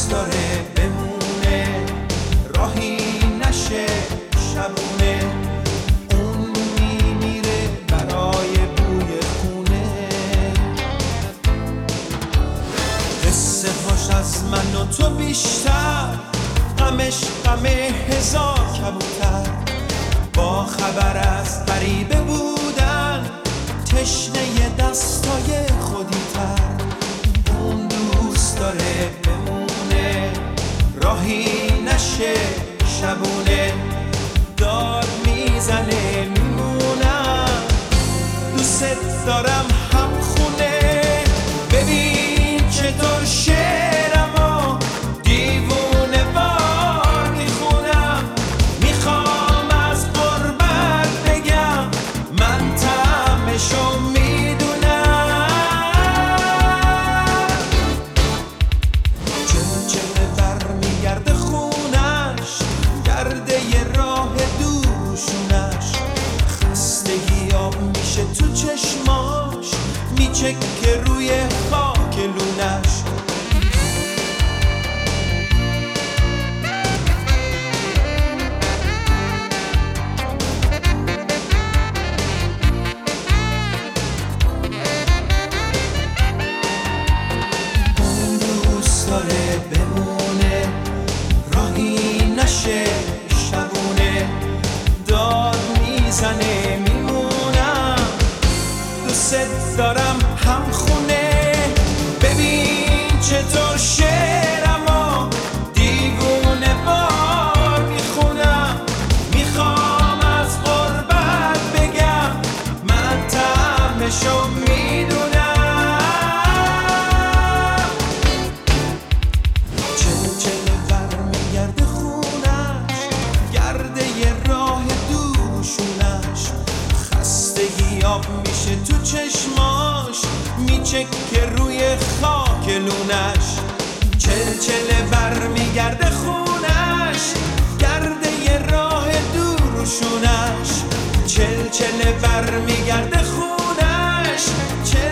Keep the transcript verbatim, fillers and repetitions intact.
دوست داره بمونه، راهی نشه شبونه. اون میمیره برای بوی خونه. قصه هاش از من و تو بیشتر، غمش غم هزار کبوتر. با خبر از غریبه بودن، تشنه دستای خودی تر. اون دوست داره بمونه، راهی نشه شبونه. داد میزنه میمونم، دوست دارم هم خونه. ببین چطور شعرمو دیوونه وار میخونم. میخوام از غربت بگم من طعمشو میدونم. چلچله بر میگرده خونش، گرده ی راه دوشونش. خستگی آب میشه تو چشماش، میچکه روی خاک لونش. اون دوست داره بمونه، راهی نشه شبونه. داد میزنه میمونم، دوست دارم هم خونه. ببین چطور شعرمو دیوونه وار میخونم. میخوام از غربت بگم من طعمشو میدونم. چلچله بر میگرده خونش، گرده ی راه دوشونش. خستگی آب میشه تو چشماش، میچکه روی خاک لونش. چلچله بر میگرده خونش، گرده ی راه دوشونش. چلچله بر میگرده خونش،